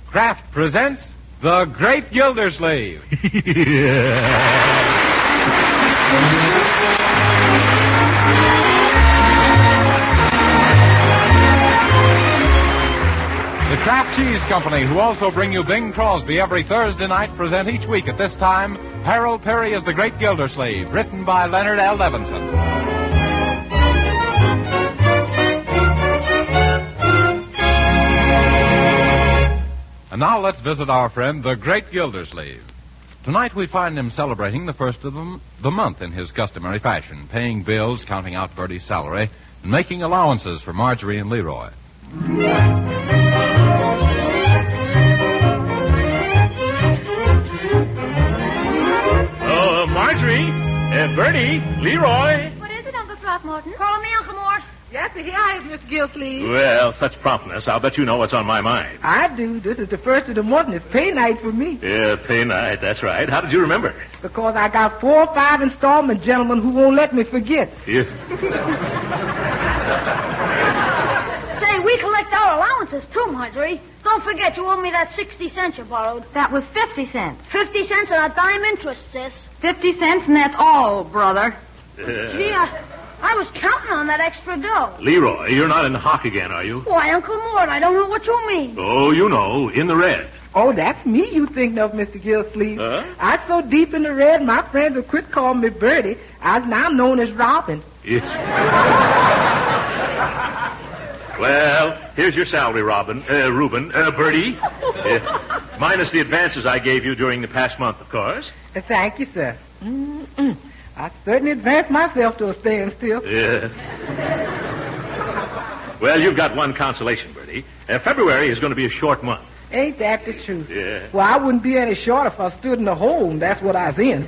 Kraft presents The Great Gildersleeve. The Kraft Cheese Company, who also bring you Bing Crosby every Thursday night, present each week at this time Harold Perry as The Great Gildersleeve, written by Leonard L. Levinson. And now let's visit our friend, the Great Gildersleeve. Tonight we find him celebrating the first of the month in his customary fashion, paying bills, counting out Bertie's salary, and making allowances for Marjorie and Leroy. Marjorie, Bertie, Leroy. What is it, Uncle Throckmorton? Call me Uncle Mort. Yes, here I am, Mr. Gilsleeve. Well, such promptness. I'll bet you know what's on my mind. I do. This is the first of the month, and it's pay night for me. Yeah, pay night. That's right. How did you remember? Because I got 4 or 5 installment gentlemen who won't let me forget. Yeah. Say, we collect our allowances, too, Marjorie. Don't forget you owe me that 60 cents you borrowed. That was 50 cents. 50 cents and a dime interest, sis. 50 cents, and that's all, brother. Gee, I was counting on that extra dough. Leroy, you're not in the hock again, are you? Why, Uncle Mort, I don't know what you mean. Oh, you know, in the red. Oh, that's me you think of, Mr. Gilsleeve. I'm so deep in the red, my friends have quit calling me Bertie. I'm now known as Robin. Yeah. Well, here's your salary, Reuben, Bertie. Minus the advances I gave you during the past month, of course. Thank you, sir. I certainly advanced myself to a standstill. Yeah. Well, you've got one consolation, Bertie. February is going to be a short month. Ain't that the truth? Yeah. Well, I wouldn't be any short if I stood in the hole, and that's what I was in.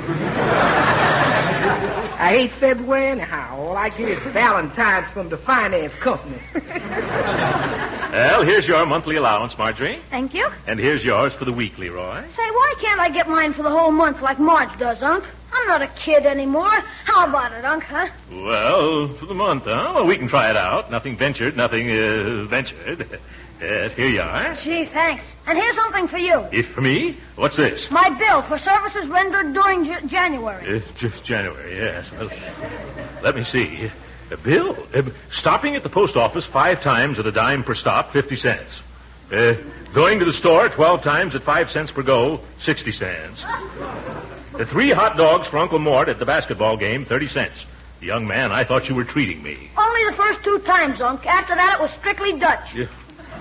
I hate February anyhow. All I get is Valentine's from the finance company. Well, here's your monthly allowance, Marjorie. Thank you. And here's yours for the week, Leroy. Say, why can't I get mine for the whole month like Marge does, Unc? I'm not a kid anymore. How about it, Unc, huh? Well, for the month, huh? Well, we can try it out. Nothing ventured, nothing ventured. Yes, here you are. Gee, thanks. And here's something for you. For me? What's this? My bill for services rendered during January. Just January, yes. Well, let me see. A bill? Stopping at the post office 5 times at a dime per stop, 50 cents. Going to the store 12 times at 5 cents per go, 60 cents. 3 hot dogs for Uncle Mort at the basketball game, 30 cents. Young man, I thought you were treating me. Only the first 2 times, Unc. After that, it was strictly Dutch. Yeah.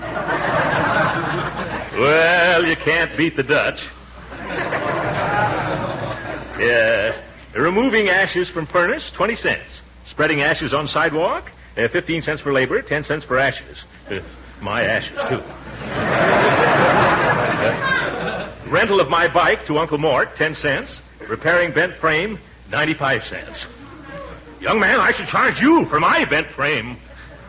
Well, you can't beat the Dutch. Yes. Removing ashes from furnace, 20 cents. Spreading ashes on sidewalk, 15 cents for labor, 10 cents for ashes. My ashes, too. Rental of my bike to Uncle Mort, 10 cents. Repairing bent frame, 95 cents. Young man, I should charge you for my bent frame.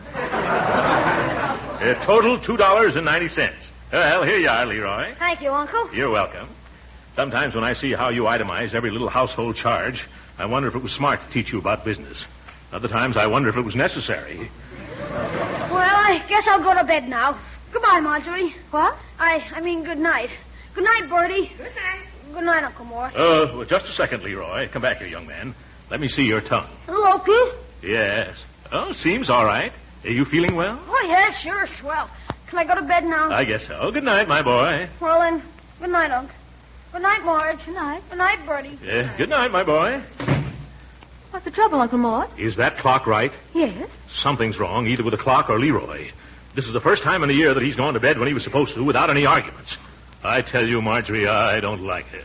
Total $2.90. Well, here you are, Leroy. Thank you, Uncle. You're welcome. Sometimes when I see how you itemize every little household charge, I wonder if it was smart to teach you about business. Other times I wonder if it was necessary. Well, I guess I'll go to bed now. Goodbye, Marjorie. What? I mean good night. Good night, Bertie. Good night. Good night, Uncle Mort. Well, just a second, Leroy. Come back here, young man. Let me see your tongue. Loki? Yes. Oh, seems all right. Are you feeling well? Oh, yeah, sure, swell. Can I go to bed now? I guess so. Good night, my boy. Well, then, good night, Unc. Good night, Marge. Good night. Good night, Bertie. Good night, my boy. What's the trouble, Uncle Mort? Is that clock right? Yes. Something's wrong, either with the clock or Leroy. This is the first time in a year that he's gone to bed when he was supposed to without any arguments. I tell you, Marjorie, I don't like it.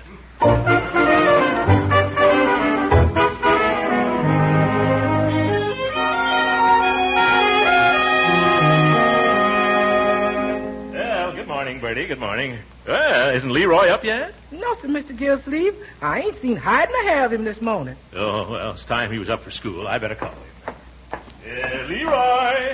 Well, good morning, Bertie. Good morning. Isn't Leroy up yet? No, sir, Mr. Gilsleeve. I ain't seen hide nor hair of him this morning. Oh, well, it's time he was up for school. I better call him. Leroy!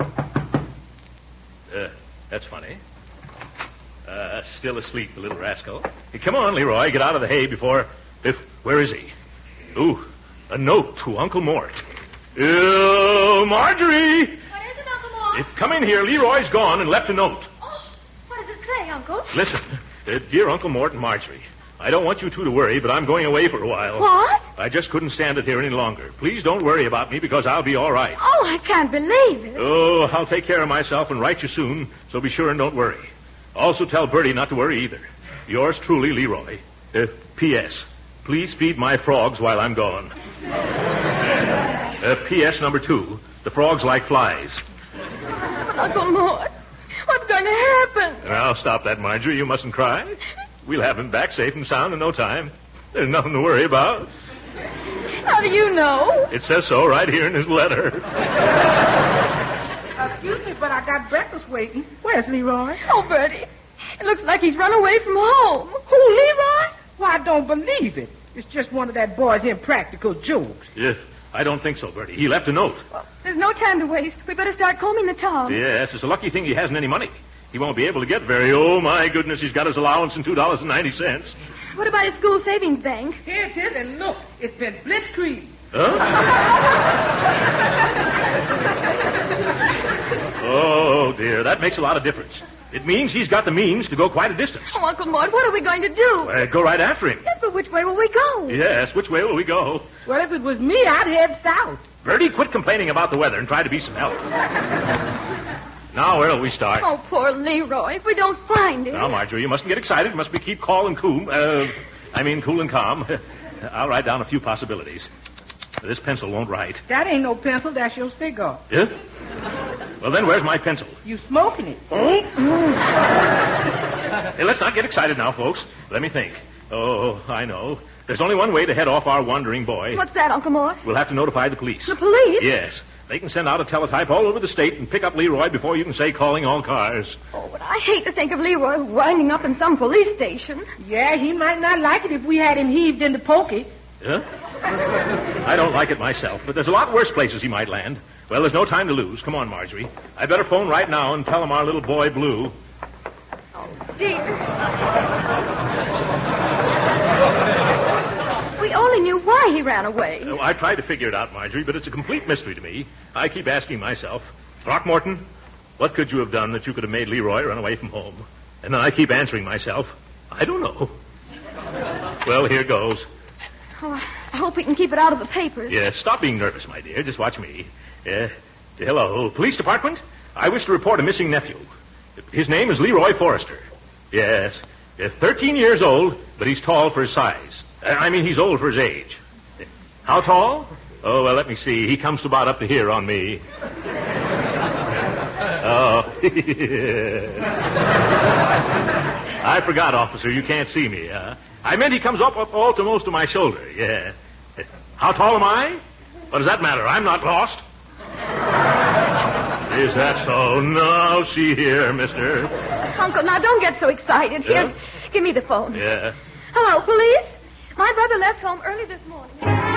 That's funny. Still asleep, the little rascal. Hey, come on, Leroy, get out of the hay before... Where is he? Ooh, a note to Uncle Mort. Marjorie! What is it, Uncle Mort? Come in here. Leroy's gone and left a note. Oh, what does it say, Uncle. Listen, dear Uncle Mort and Marjorie, I don't want you two to worry, but I'm going away for a while. What? I just couldn't stand it here any longer. Please don't worry about me because I'll be all right. Oh, I can't believe it. Oh, I'll take care of myself and write you soon, so be sure and don't worry. Also tell Bertie not to worry either. Yours truly, Leroy. P.S. Please feed my frogs while I'm gone. P.S. number 2. The frogs like flies. Uncle Mort, what's going to happen? Now, stop that, Marjorie. You mustn't cry. We'll have him back safe and sound in no time. There's nothing to worry about. How do you know? It says so right here in his letter. Excuse me, but I got breakfast waiting. Where's Leroy? Oh, Bertie, it looks like he's run away from home. Who, Leroy? Why, I don't believe it. It's just one of that boy's impractical jokes. Yeah, I don't think so, Bertie. He left a note. Well, there's no time to waste. We better start combing the town. Yes, it's a lucky thing he hasn't any money. He won't be able to get very. Oh, my goodness, he's got his allowance in $2.90. What about his school savings bank? Here it is, and look, it's been blitzkrieg. Huh? Oh, dear, that makes a lot of difference. It means he's got the means to go quite a distance. Oh, Uncle Mort, what are we going to do? Go right after him. Yes, but which way will we go? Yes, which way will we go? Well, if it was me, I'd head south. Bertie, quit complaining about the weather and try to be some help. Now, where'll we start? Oh, poor Leroy. If we don't find him. Now, Marjorie, you mustn't get excited. Must be keep cool and calm. Cool and calm. I'll write down a few possibilities. This pencil won't write. That ain't no pencil. That's your cigar. Yeah? Well, then where's my pencil? You smoking it. Oh? Hey, let's not get excited now, folks. Let me think. Oh, I know. There's only one way to head off our wandering boy. What's that, Uncle Mort? We'll have to notify the police. The police? Yes. They can send out a teletype all over the state and pick up Leroy before you can say calling all cars. Oh, but I hate to think of Leroy winding up in some police station. Yeah, he might not like it if we had him heaved into pokey. Huh? I don't like it myself, but there's a lot worse places he might land. Well, there's no time to lose. Come on, Marjorie. I better phone right now and tell him our little boy Blue. Oh, dear. We only knew why he ran away. Oh, I tried to figure it out, Marjorie, but it's a complete mystery to me. I keep asking myself, Throckmorton, what could you have done that you could have made Leroy run away from home? And then I keep answering myself, I don't know. Well, here goes. Oh, I hope we can keep it out of the papers. Yes, stop being nervous, my dear. Just watch me. Hello, police department. I wish to report a missing nephew. His name is Leroy Forrester. Yes, 13 years old, but he's tall for his size. He's old for his age. How tall? Oh, well, let me see. He comes to about up to here on me. Oh. I forgot, officer. You can't see me, huh? I meant he comes up all to most of my shoulder, yeah. How tall am I? What does that matter? I'm not lost. Is that so? No, see here, mister. Uncle, now don't get so excited. Here, give me the phone. Yeah. Hello, police. My brother left home early this morning.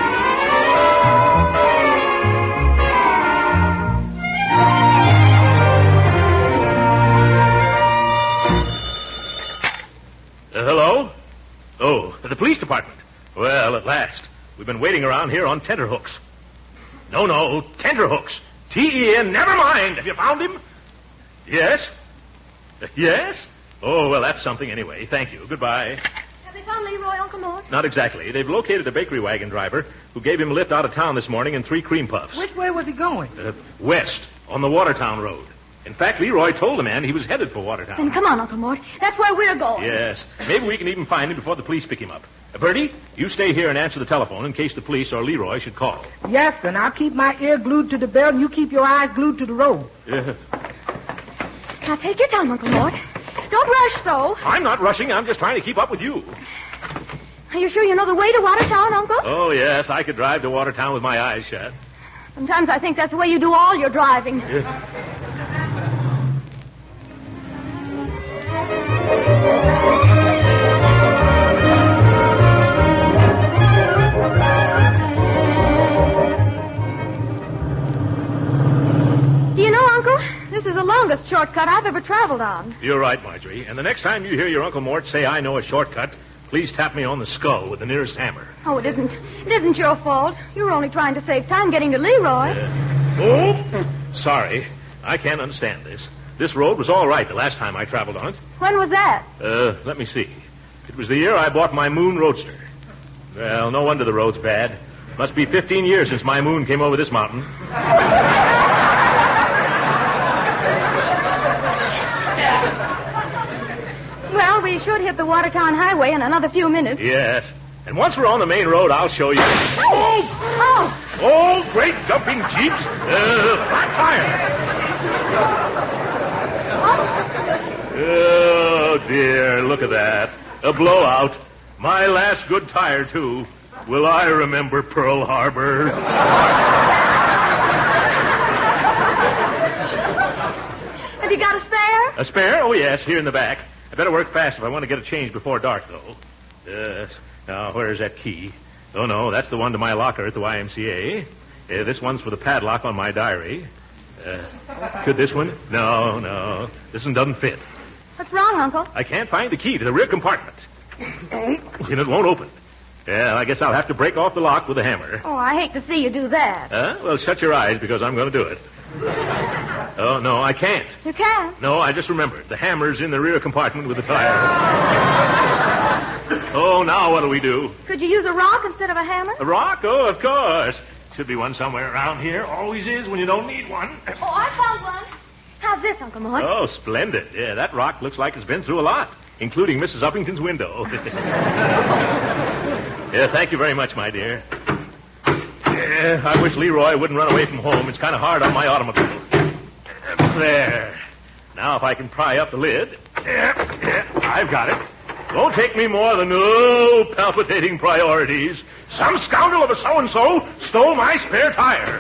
Hello? Oh, the police department. Well, at last. We've been waiting around here on tenterhooks. No, tenterhooks. T-E-N, never mind. Have you found him? Yes? Yes? Oh, well, that's something anyway. Thank you. Goodbye. Have they found Leroy, Uncle Mort? Not exactly. They've located a bakery wagon driver who gave him a lift out of town this morning in 3 cream puffs. Which way was he going? West, on the Watertown Road. In fact, Leroy told the man he was headed for Watertown. Then come on, Uncle Mort. That's where we're going. Yes. Maybe we can even find him before the police pick him up. Bertie, you stay here and answer the telephone in case the police or Leroy should call. Yes, and I'll keep my ear glued to the bell, and you keep your eyes glued to the road. Yeah. Now take your time, Uncle Mort. Don't rush, though. I'm not rushing. I'm just trying to keep up with you. Are you sure you know the way to Watertown, Uncle? Oh, yes. I could drive to Watertown with my eyes shut. Sometimes I think that's the way you do all your driving. Do you know, Uncle, this is the longest shortcut I've ever traveled on. You're right, Marjorie. And the next time you hear your Uncle Mort say I know a shortcut, please tap me on the skull with the nearest hammer. Oh, it isn't your fault. You were only trying to save time getting to Leroy. Oh, sorry. I can't understand this. this road was all right the last time I traveled on it. When was that? Let me see. It was the year I bought my Moon Roadster. Well, no wonder the road's bad. Must be 15 years since my Moon came over this mountain. Well, we should hit the Watertown Highway in another few minutes. Yes. And once we're on the main road, I'll show you. Oh! Oh, great jumping jeeps. Flat tire. Oh, dear, look at that. A blowout. My last good tire, too. Will I remember Pearl Harbor? Have you got a spare? A spare? Oh, yes, here in the back. I better work fast if I want to get a change before dark, though. Yes. Now, where's that key? Oh, no, that's the one to my locker at the YMCA. This one's for the padlock on my diary. Could this one? No. This one doesn't fit. What's wrong, Uncle? I can't find the key to the rear compartment. And it won't open. Yeah, I guess I'll have to break off the lock with a hammer. Oh, I hate to see you do that. Well, shut your eyes because I'm going to do it. Oh, no, I can't. You can't? No, I just remembered. The hammer's in the rear compartment with the tire. Oh, now what'll we do? Could you use a rock instead of a hammer? A rock? Oh, of course. Should be one somewhere around here. Always is when you don't need one. Oh, I found one. How's this, Uncle Mort? Oh, splendid. Yeah, that rock looks like it's been through a lot, including Mrs. Uppington's window. Yeah, thank you very much, my dear. Yeah, I wish Leroy wouldn't run away from home. It's kind of hard on my automobile. There. Now, if I can pry up the lid. Yeah, I've got it. Won't take me more than palpitating priorities. Some scoundrel of a so-and-so stole my spare tire.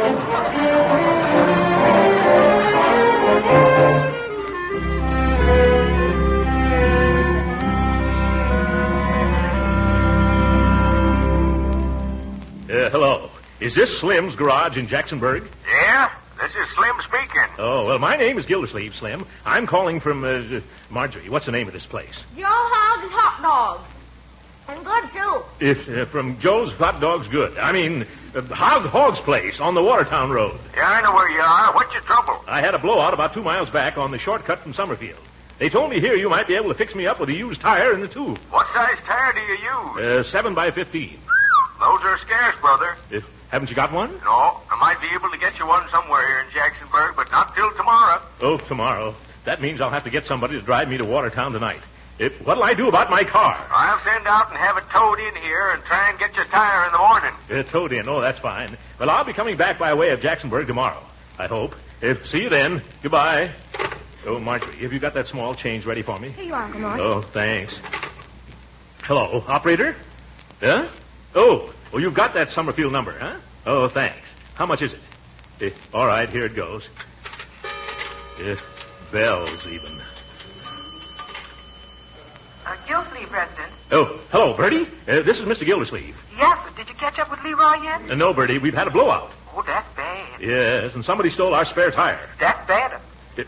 Hello. Is this Slim's garage in Jacksonburg? Yeah, this is Slim speaking. Oh, well, my name is Gildersleeve, Slim. I'm calling from, Marjorie. What's the name of this place? Joe Hogg's Hot Dogs. And good, too. If from Joe's Hot Dogs Good. I mean, Hogg's place on the Watertown Road. Yeah, I know where you are. What's your trouble? I had a blowout about 2 miles back on the shortcut from Summerfield. They told me here you might be able to fix me up with a used tire in the tube. What size tire do you use? 7 by 15. Those are scarce, brother. Haven't you got one? No, I might be able to get you one somewhere here in Jacksonburg, but not till tomorrow. Oh, tomorrow. That means I'll have to get somebody to drive me to Watertown tonight. What'll I do about my car? I'll send out and have it towed in here and try and get your tire in the morning. Towed in. Oh, that's fine. Well, I'll be coming back by way of Jacksonburg tomorrow, I hope. See you then. Goodbye. Oh, Marjorie, have you got that small change ready for me? Here you are, Uncle Mort. Oh, thanks. Hello, operator? Yeah? Oh, you've got that Summerfield number, huh? Oh, thanks. How much is it? All right, here it goes. Bells, even. Gildersleeve resident. Oh, hello, Bertie. This is Mr. Gildersleeve. Yes, but did you catch up with Leroy yet? No, Bertie, we've had a blowout. Oh, that's bad. Yes, and somebody stole our spare tire. That's bad.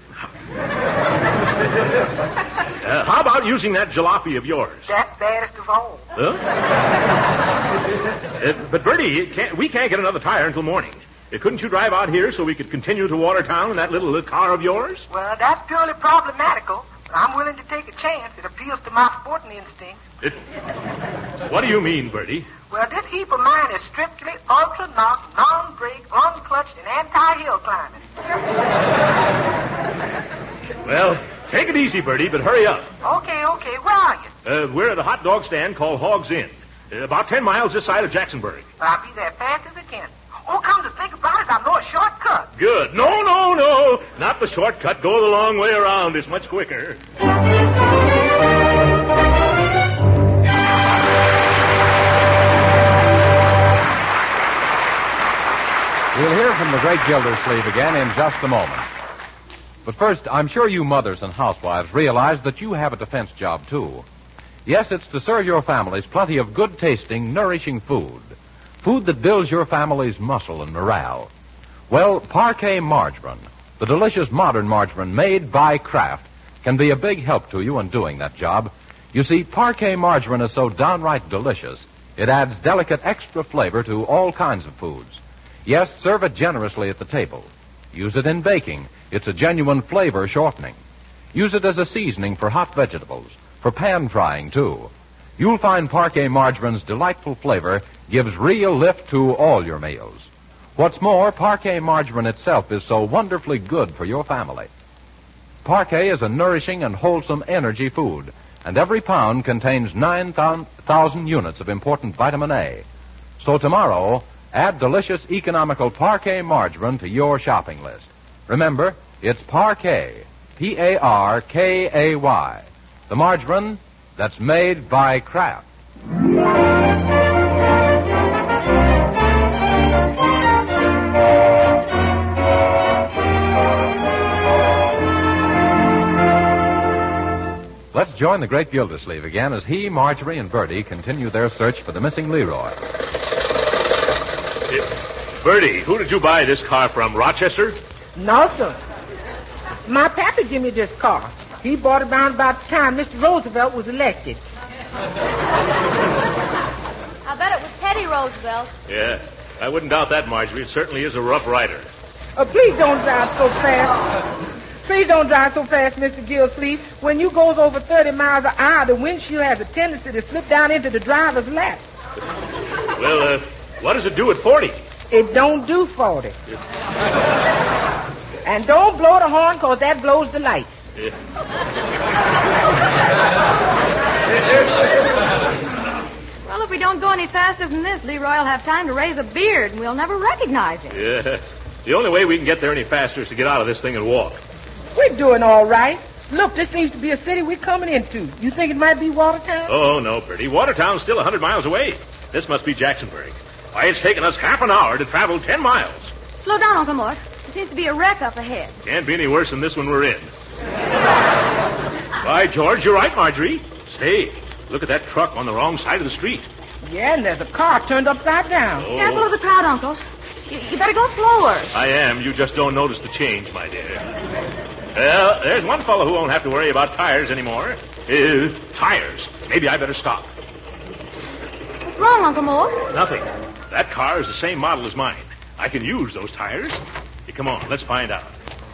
How about using that jalopy of yours? That's baddest of all. Huh? But, Bertie, we can't get another tire until morning. Couldn't you drive out here so we could continue to Watertown in that little car of yours? Well, that's purely problematical. But I'm willing to take a chance. It appeals to my sporting instincts. What do you mean, Bertie? Well, this heap of mine is strictly ultra-knock, non-brake, unclutched, and anti-hill climbing. Well, take it easy, Bertie, but hurry up. Okay. Where are you? We're at a hot dog stand called Hogg's Inn. About 10 miles this side of Jacksonburg. I'll be there fast as I can. Oh, come to think about it, I know a shortcut. Good. No. Not the shortcut. Go the long way around. It's much quicker. We'll hear from the great Gildersleeve again in just a moment. But first, I'm sure you mothers and housewives realize that you have a defense job, too. Yes, it's to serve your families plenty of good-tasting, nourishing food. Food that builds your family's muscle and morale. Well, Parquet Margarine, the delicious modern margarine made by Kraft, can be a big help to you in doing that job. You see, Parquet Margarine is so downright delicious, it adds delicate extra flavor to all kinds of foods. Yes, serve it generously at the table. Use it in baking. It's a genuine flavor shortening. Use it as a seasoning for hot vegetables, for pan frying, too. You'll find Parquet Margarine's delightful flavor gives real lift to all your meals. What's more, Parquet Margarine itself is so wonderfully good for your family. Parquet is a nourishing and wholesome energy food, and every pound contains 9,000 units of important vitamin A. So tomorrow, add delicious, economical Parquet Margarine to your shopping list. Remember, it's Parquet, Parkay, the margarine that's made by Kraft. Let's join the great Gildersleeve again as he, Marjorie, and Bertie continue their search for the missing Leroy. Bertie, who did you buy this car from? Rochester? No, sir. My pappy gave me this car. He bought it around about the time Mr. Roosevelt was elected. I bet it was Teddy Roosevelt. Yeah, I wouldn't doubt that, Marjorie. It certainly is a rough rider. Please don't drive so fast. Please don't drive so fast, Mr. Gilsleeve. When you goes over 30 miles an hour, the windshield has a tendency to slip down into the driver's lap. Well, what does it do at 40? It don't do 40. And don't blow the horn, because that blows the lights. Well, if we don't go any faster than this, Leroy will have time to raise a beard, and we'll never recognize him. Yes. The only way we can get there any faster is to get out of this thing and walk. We're doing all right. Look, this seems to be a city we're coming into. You think it might be Watertown? Oh, no, Bertie. Watertown's still 100 miles away. This must be Jacksonburg. Why, it's taken us half an hour to travel 10 miles. Slow down, Uncle Mort. There seems to be a wreck up ahead. Can't be any worse than this one we're in. By George, you're right, Marjorie. Say, look at that truck on the wrong side of the street. Yeah, and there's a car turned upside down. Oh. Careful of the crowd, Uncle. You better go slower. I am. You just don't notice the change, my dear. Well, there's one fellow who won't have to worry about tires anymore. Tires. Maybe I better stop. What's wrong, Uncle Mort? Nothing. That car is the same model as mine. I can use those tires. Hey, come on, let's find out.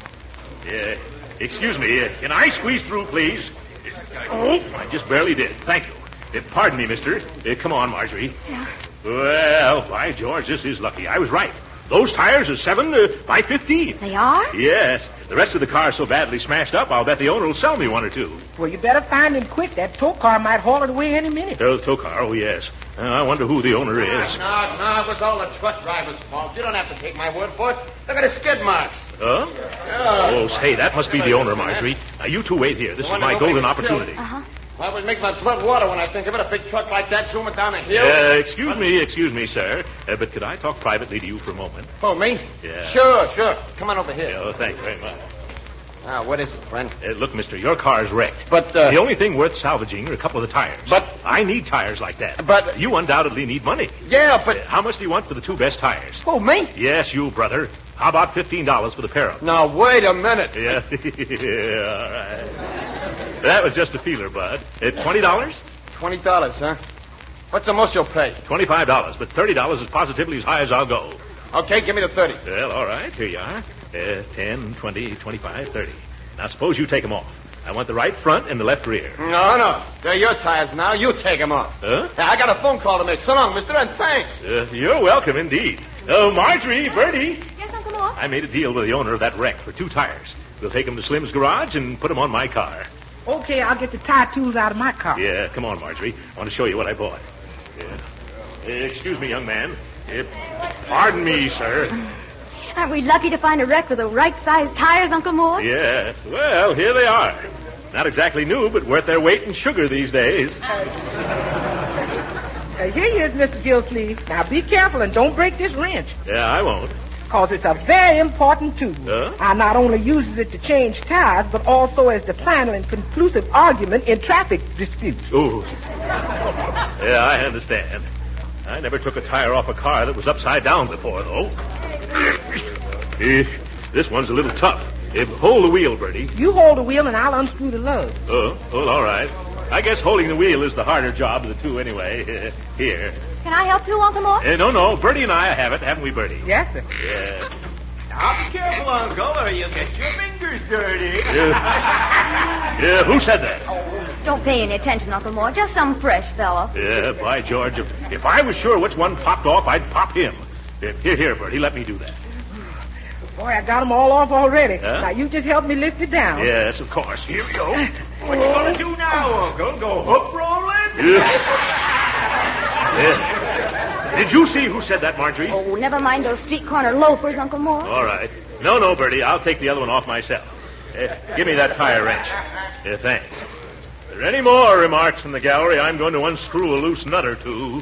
Excuse me. Can I squeeze through, please? Oh, I just barely did. Thank you. Pardon me, mister. Come on, Marjorie. Yeah. Well, by George, this is lucky. I was right. Those tires are 7 by 15. They are? Yes. The rest of the car is so badly smashed up, I'll bet the owner will sell me one or two. Well, you better find him quick. That tow car might haul it away any minute. The tow car, oh, yes. I wonder who the owner is. No, it was all the truck driver's fault. You don't have to take my word for it. Look at the skid marks. Huh? Yeah. Oh, say, that must be the owner, Marjorie. Now, you two wait here. This is my golden opportunity. Uh-huh. Well, it makes my blood water when I think of it. A big truck like that zooming down a hill. Excuse me, sir. But could I talk privately to you for a moment? Oh, me? Yeah. Sure. Come on over here. Oh, thanks very much. Now, what is it, friend? Look, mister, your car's wrecked. But, the only thing worth salvaging are a couple of the tires. But... I need tires like that. But... You undoubtedly need money. Yeah, but... How much do you want for the two best tires? Oh, me? Yes, you, brother. How about $15 for the pair of them? Now, wait a minute. Yeah. All right. That was just a feeler, Bud. $20? $20, huh? What's the most you'll pay? $25, but $30 is positively as high as I'll go. Okay, give me the 30. Well, all right. Here you are. 10, 20, 25, 30. Now, suppose you take them off. I want the right front and the left rear. No. They're your tires now. You take them off. Huh? I got a phone call to make. So long, mister, and thanks. You're welcome, indeed. Oh, Marjorie, Bertie. Yes, Uncle Mort? I made a deal with the owner of that wreck for 2 tires. We'll take them to Slim's garage and put them on my car. Okay, I'll get the tire tools out of my car. Yeah, come on, Marjorie. I want to show you what I bought. Yeah. Excuse me, young man. Pardon me, sir. Aren't we lucky to find a wreck with the right size tires, Uncle Mort? Yes. Well, here they are. Not exactly new, but worth their weight in sugar these days. Here you is, Mr. Gilsleeve. Now, be careful and don't break this wrench. Yeah, I won't. Because it's a very important tool. I not only uses it to change tires, but also as the final and conclusive argument in traffic disputes. Ooh. Yeah, I understand. I never took a tire off a car that was upside down before, though. This one's a little tough. Hold the wheel, Bertie. You hold the wheel and I'll unscrew the lugs. Oh, well, all right. I guess holding the wheel is the harder job of the two anyway. Here. Can I help too, Uncle Mort? No. Bertie and I have it, haven't we, Bertie? Yes, sir. Yeah. Now be careful, Uncle, or you'll get your fingers dirty. Yeah, who said that? Oh, don't pay any attention, Uncle Mort. Just some fresh fellow. Yeah, by George, if I was sure which one popped off, I'd pop him. Here, Bertie, let me do that. Boy, I got them all off already. Huh? Now, you just help me lift it down. Yes, of course. Here we go. What you gonna do now, Uncle? Go hook rolling? Yeah. Did you see who said that, Marjorie? Oh, never mind those street corner loafers, Uncle Mort. All right. No, Bertie, I'll take the other one off myself. Give me that tire wrench. Thanks. If there are any more remarks from the gallery, I'm going to unscrew a loose nut or two.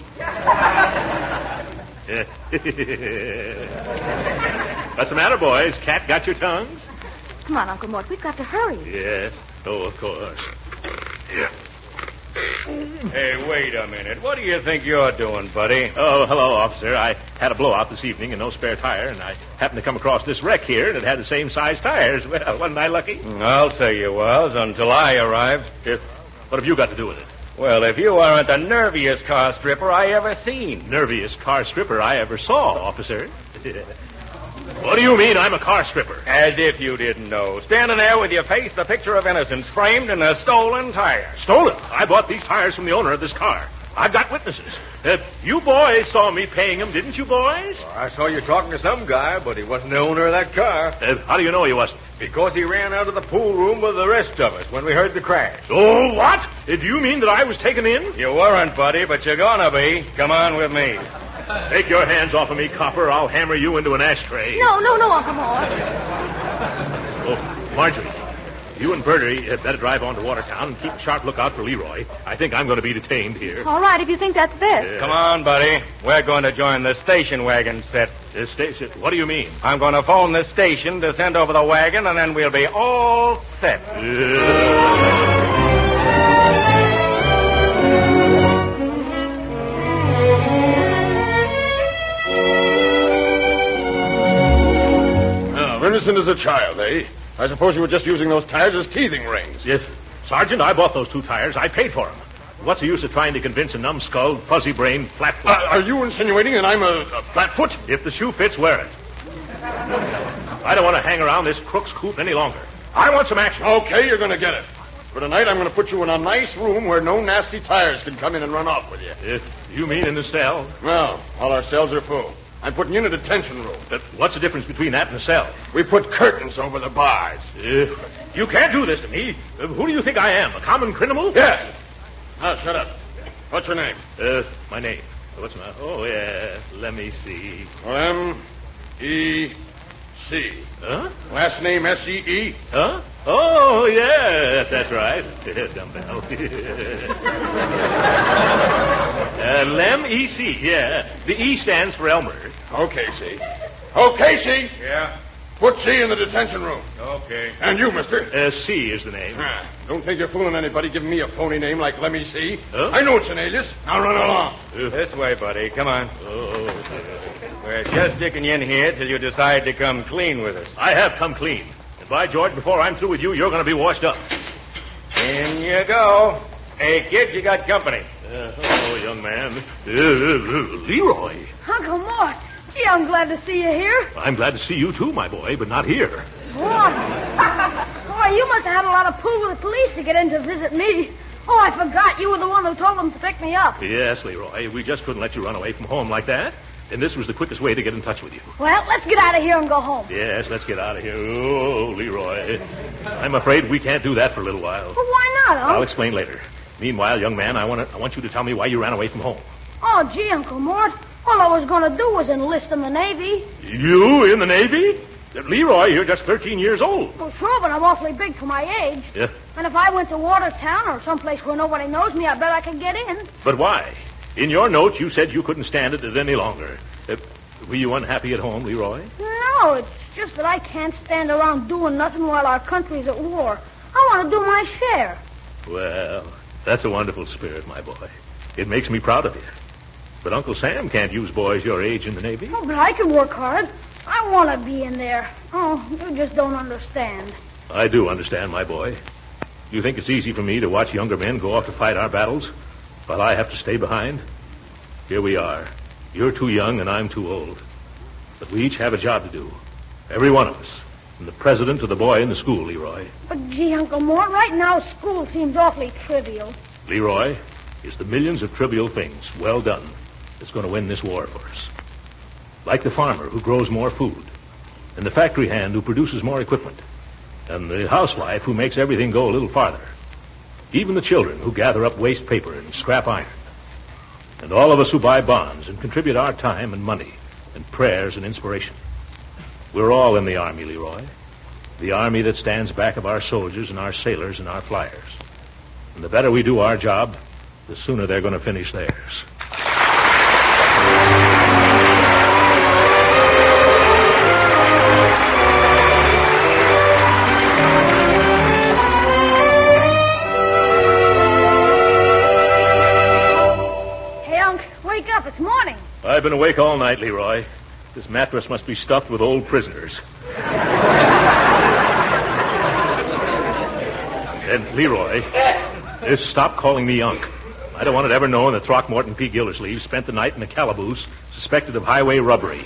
What's the matter, boys? Cat got your tongues? Come on, Uncle Mort. We've got to hurry. Yes. Oh, of course. Yeah. Hey, wait a minute. What do you think you're doing, buddy? Oh, hello, officer. I had a blowout this evening and no spare tire, and I happened to come across this wreck here, and it had the same size tires. Well, wasn't I lucky? I'll say you was, until I arrived. What have you got to do with it? Well, if you aren't the nerviest car stripper I ever seen. Nerviest car stripper I ever saw, officer. What do you mean I'm a car stripper? As if you didn't know. Standing there with your face the picture of innocence framed in a stolen tire. Stolen? I bought these tires from the owner of this car. I've got witnesses. You boys saw me paying him, didn't you, boys? Well, I saw you talking to some guy, but he wasn't the owner of that car. How do you know he wasn't? Because he ran out of the pool room with the rest of us when we heard the crash. Oh, what? Do you mean that I was taken in? You weren't, buddy, but you're gonna be. Come on with me. Take your hands off of me, copper. I'll hammer you into an ashtray. No, Uncle Mort. Oh, Marjorie, you and Bertie had better drive on to Watertown and keep a sharp lookout for Leroy. I think I'm going to be detained here. All right, if you think that's best. Come on, buddy. We're going to join the station wagon set. Station? What do you mean? I'm going to phone the station to send over the wagon, and then we'll be all set. Innocent as a child, eh? I suppose you were just using those tires as teething rings. Yes. Sergeant, I bought those 2 tires. I paid for them. What's the use of trying to convince a numbskulled, fuzzy-brained flatfoot? Are you insinuating that I'm a flatfoot? If the shoe fits, wear it. I don't want to hang around this crook's coop any longer. I want some action. Okay, you're going to get it. For tonight, I'm going to put you in a nice room where no nasty tires can come in and run off with you. If you mean in the cell? No, all our cells are full. I'm putting you in a detention room. What's the difference between that and a cell? We put curtains over the bars. You can't do this to me. Who do you think I am, a common criminal? Yes. Now, shut up. What's your name? My name. What's my... Oh, yeah. Let me see. M-E-C. Huh? Last name S-E-E. Huh? Oh, yes, that's right. Dumbbell. Lem E.C., yeah. The E stands for Elmer. Okay, C. Okay, C. Yeah? Put C in the detention room. Okay. And you, mister? C is the name. Don't think you're fooling anybody giving me a phony name like Lemmy C. Huh? I know it's an alias. Now run along. This way, buddy. Come on. Oh. We're just sticking you in here till you decide to come clean with us. I have come clean. And by George, before I'm through with you, you're going to be washed up. In you go. Hey, kid, you got company. Hello, young man. Leroy. Uncle Mort. Gee, I'm glad to see you here. I'm glad to see you, too, my boy, but not here. What? Boy, you must have had a lot of pull with the police to get in to visit me. Oh, I forgot you were the one who told them to pick me up. Yes, Leroy. We just couldn't let you run away from home like that. And this was the quickest way to get in touch with you. Well, let's get out of here and go home. Yes, let's get out of here. Oh, Leroy. I'm afraid we can't do that for a little while. Well, why not, Uncle? I'll explain later. Meanwhile, young man, I want you to tell me why you ran away from home. Oh, gee, Uncle Mort. All I was going to do was enlist in the Navy. You in the Navy? Leroy, you're just 13 years old. Well, sure, but I'm awfully big for my age. Yeah. And if I went to Watertown or someplace where nobody knows me, I bet I could get in. But why? In your note, you said you couldn't stand it any longer. Were you unhappy at home, Leroy? No, it's just that I can't stand around doing nothing while our country's at war. I want to do my share. Well, that's a wonderful spirit, my boy. It makes me proud of you. But Uncle Sam can't use boys your age in the Navy. Oh, but I can work hard. I want to be in there. Oh, you just don't understand. I do understand, my boy. You think it's easy for me to watch younger men go off to fight our battles while I have to stay behind? Here we are. You're too young and I'm too old. But we each have a job to do. Every one of us. From the president to the boy in the school, Leroy. But, gee, Uncle Mort, right now school seems awfully trivial. Leroy, it's the millions of trivial things, well done, that's going to win this war for us. Like the farmer who grows more food, and the factory hand who produces more equipment, and the housewife who makes everything go a little farther. Even the children who gather up waste paper and scrap iron. And all of us who buy bonds and contribute our time and money and prayers and inspiration. We're all in the Army, Leroy. The Army that stands back of our soldiers and our sailors and our flyers. And the better we do our job, the sooner they're going to finish theirs. It's morning. I've been awake all night, Leroy. This mattress must be stuffed with old prisoners. And Leroy, just stop calling me Unc. I don't want it ever known that Throckmorton P. Gildersleeve spent the night in a calaboose suspected of highway robbery.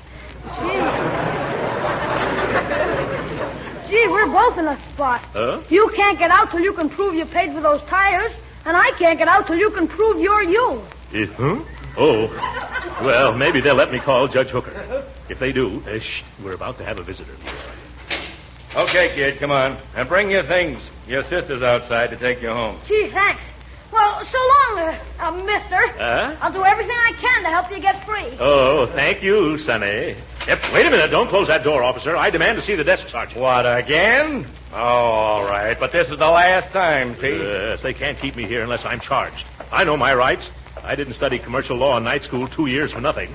Gee, we're both in a spot. Huh? You can't get out till you can prove you paid for those tires, and I can't get out till you can prove you're you. Huh? Oh, well, maybe they'll let me call Judge Hooker. If they do, we're about to have a visitor. Okay, kid, come on. And bring your things. Your sister's outside to take you home. Gee, thanks. Well, so long, mister. I'll do everything I can to help you get free. Oh, thank you, Sonny. Yep, wait a minute. Don't close that door, officer. I demand to see the desk sergeant. What, again? Oh, all right. But this is the last time, see? Yes, they can't keep me here unless I'm charged. I know my rights. I didn't study commercial law in night school 2 years for nothing.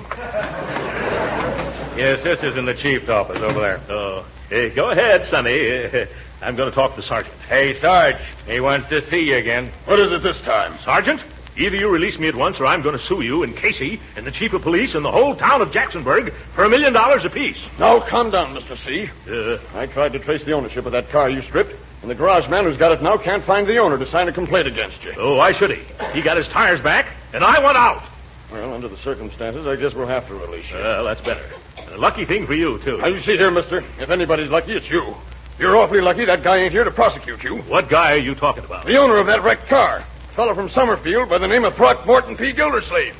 Your sister's in the chief's office over there. Oh, hey, go ahead, Sonny. I'm going to talk to the sergeant. Hey, Sarge, he wants to see you again. What is it this time? Sergeant, either you release me at once or I'm going to sue you and Casey and the chief of police and the whole town of Jacksonburg for $1 million apiece. Now, calm down, Mr. C. I tried to trace the ownership of that car you stripped, and the garage man who's got it now can't find the owner to sign a complaint against you. Oh, why should he? He got his tires back, and I want out. Well, under the circumstances, I guess we'll have to release you. Well, that's better. A lucky thing for you, too. Now, you see here, mister, if anybody's lucky, it's you. You're awfully lucky that guy ain't here to prosecute you. What guy are you talking about? The owner of that wrecked car. A fellow from Summerfield by the name of Throckmorton P. Gildersleeve.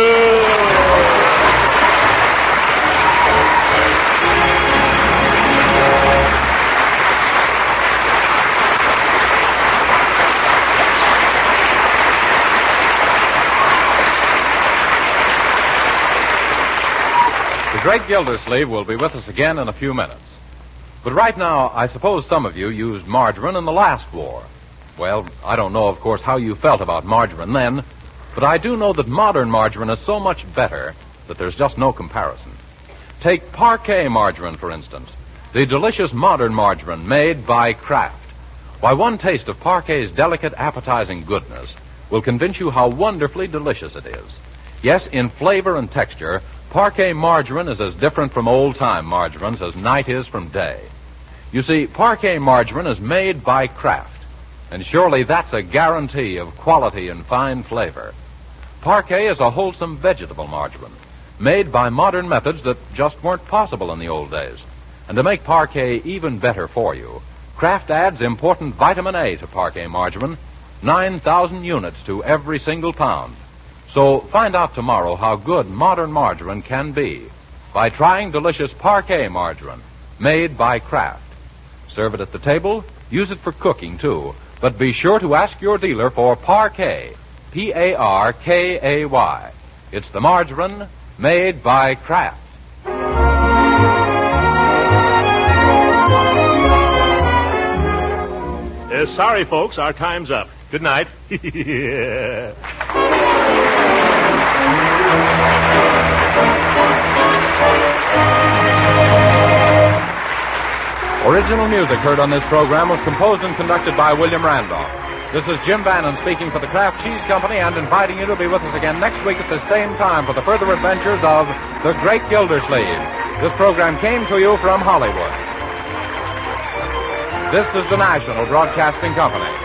The great Gildersleeve will be with us again in a few minutes. But right now, I suppose some of you used margarine in the last war. Well, I don't know, of course, how you felt about margarine then, but I do know that modern margarine is so much better that there's just no comparison. Take Parquet margarine, for instance, the delicious modern margarine made by Kraft. Why, one taste of Parquet's delicate, appetizing goodness will convince you how wonderfully delicious it is. Yes, in flavor and texture, Parquet margarine is as different from old-time margarines as night is from day. You see, Parquet margarine is made by Kraft, and surely that's a guarantee of quality and fine flavor. Parquet is a wholesome vegetable margarine, made by modern methods that just weren't possible in the old days. And to make Parquet even better for you, Kraft adds important vitamin A to Parquet margarine, 9,000 units to every single pound. So find out tomorrow how good modern margarine can be by trying delicious Parquet margarine made by Kraft. Serve it at the table, use it for cooking too, but be sure to ask your dealer for Parquet, P-A-R-K-A-Y. It's the margarine made by Kraft. Sorry, folks, our time's up. Good night. Original music heard on this program was composed and conducted by William Randolph. This is Jim Bannon speaking for the Kraft Cheese Company and inviting you to be with us again next week at the same time for the further adventures of The Great Gildersleeve. This program came to you from Hollywood. This is the National Broadcasting Company.